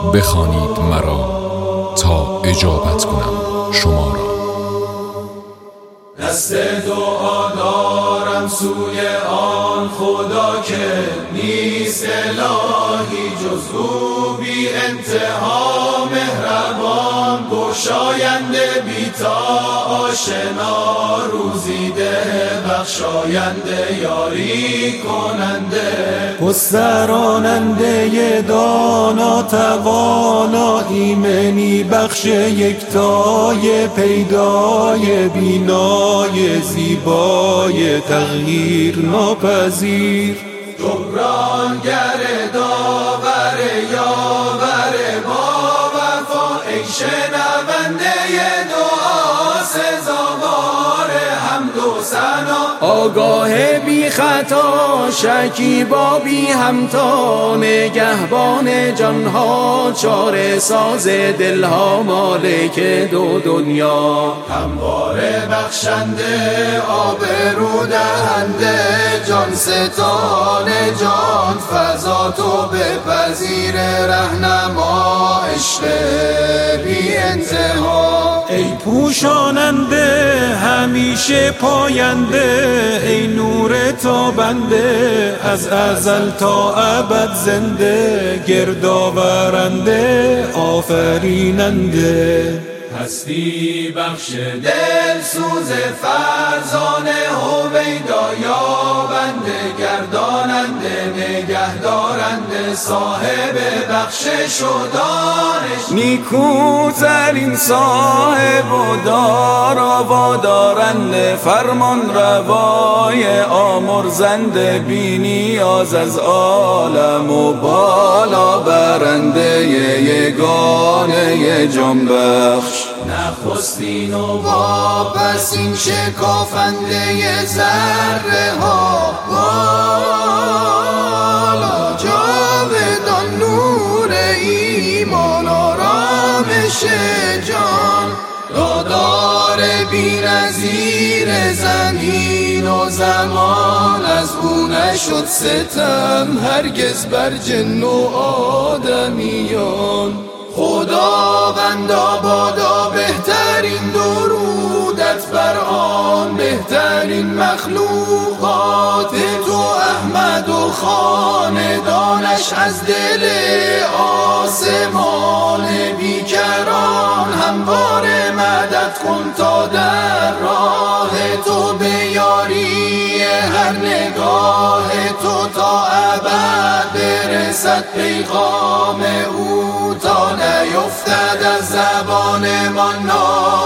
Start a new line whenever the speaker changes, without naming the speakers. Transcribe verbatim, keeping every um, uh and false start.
بخوانید مرا تا اجابت کنم شما را.
دست دعا دارم سوی آن خدا که نیست الهی جز او، بی انتها مهربان، گشاینده بی تا آشنا، روزیده بخشاینده یاری کننده،
گستراننده دانا توانا، ایمنی بخش یکتای پیدای بینای زیبای تغییر ناپذیر،
جبرانگر داور یاور با وفا، ای شنونده دعا سزاوار حمد و ثنا،
آگاه بی خطا شکیبا بی همتا، نگهبان جانها چاره ساز دلها، مالک دو دنیا،
همواره بخشنده آبرو دهنده، جان ستان جان فضا تو بپذیر، رهنما عشق بی انتها،
ای پوشاننده همیشه پاینده، ای نور تابنده از ازل تا ابد زنده، گردآورنده آفریننده،
هستی بخش دل سوز فرزانه، هویدا یابنده گرداننده نگهدارنده، صاحب بخشش و دانش،
نیکوترین صاحب و دارا و دارنده، فرمان روای آمرزنده، بی نیاز از عالم و بالا برنده، یگانه جان بخش،
نخستین و واپسین شکافنده ذره ها، بالا جاودان نور ایمان آرامش جان، دادار بی نظیر زمین و زمان، از او نشد ستم هرگز بر جن و آدمیان، خداوندا بادا بهترین درودت بر آن بهترین مخلوقات تو، احمد و خاندانش از دل آسمان بیکران، همواره مدد کن تا در راه تو، به یاری هر نگاه تو تا ابد برسد پیغام او، تا نیفتد از زبان ما